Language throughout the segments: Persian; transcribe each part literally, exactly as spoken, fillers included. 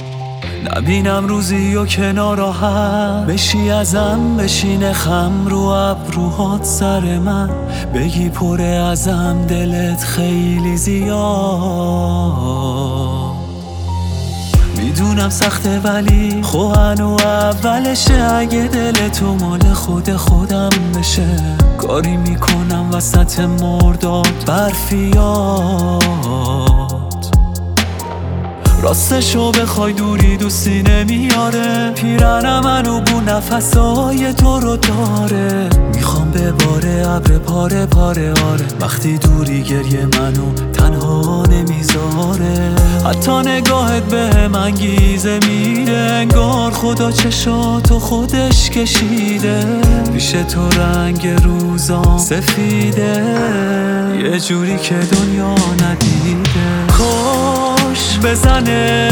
نبینم روزی و کنار هم بشی ازم، بشینه خم رو ابروهات سر من، بگی پره ازم دلت خیلی زیاد. میدونم سخته ولی خو هنو اولشه، اگه دل تو مال خود خودم بشه کاری میکنم وسط مرداد برفیاد. راستشو بخوای دوری دوستی نمیاره، پیرن منو بو نفسای تو رو داره. میخوام بباره ابر پاره پاره آره، وقتی دوری گریه منو تنها نمیذاره. حتی نگاهت به من انگیزه میده، انگار خدا چشاتو خودش کشیده. پیش تو رنگ روزام سفیده، یه جوری که دنیا ندیده. کاش بزنه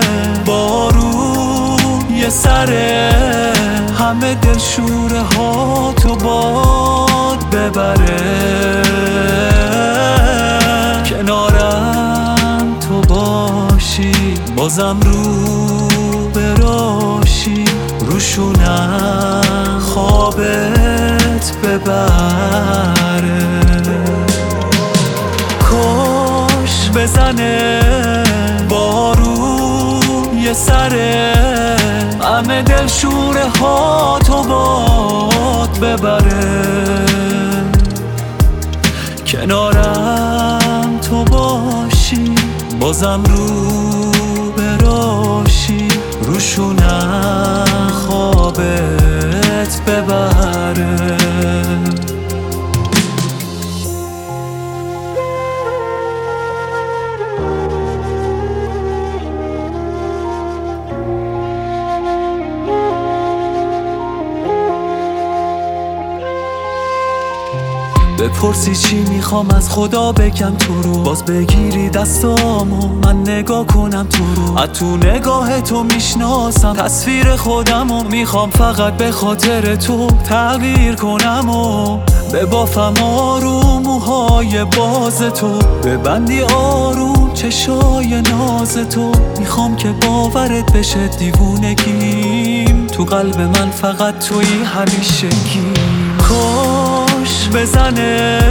بارون یه سره، همه دلشوره ها تو باد ببره. کنارم تو باشی بازم رو براشی، روشونم خوابت ببره. کاش بزنه بارون یه سره، همه دلشوره ها تو باد ببره. کنارم تو باشی بازم رو براشی، روشونم خوابت ببره. بپرسی چی میخوام از خدا بگم تو رو، باز بگیری دستامو من نگاه کنم تو رو. از تو نگاه تو میشناسم تصویر خودمو، میخوام فقط به خاطر تو تغییر کنم و ببافم آروم موهای باز تو، ببندی آروم چشای ناز تو. میخوام که باورت بشه دیوونگیم، تو قلب من فقط تویی همیشگی. کاش بزنه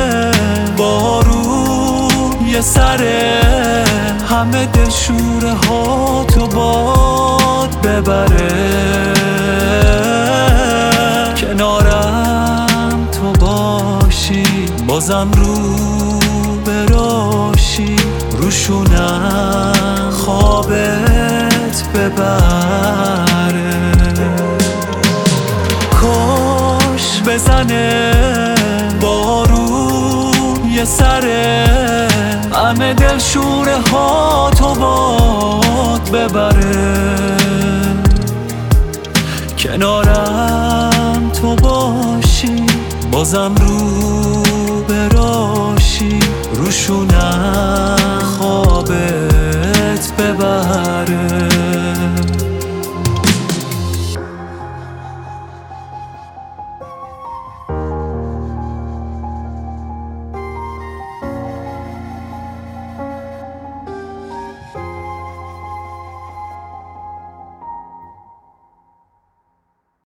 بارون یه سره، همه دلشوره ها تو باد ببره. کنارم تو باشی بازم رو براشی، روشونم خوابت ببره. کاش بزنه بارون یه سره، همه دلشوره ها تو باد ببره. کنارم تو باشی بازم رو براشی، روشونم خوابت ببره.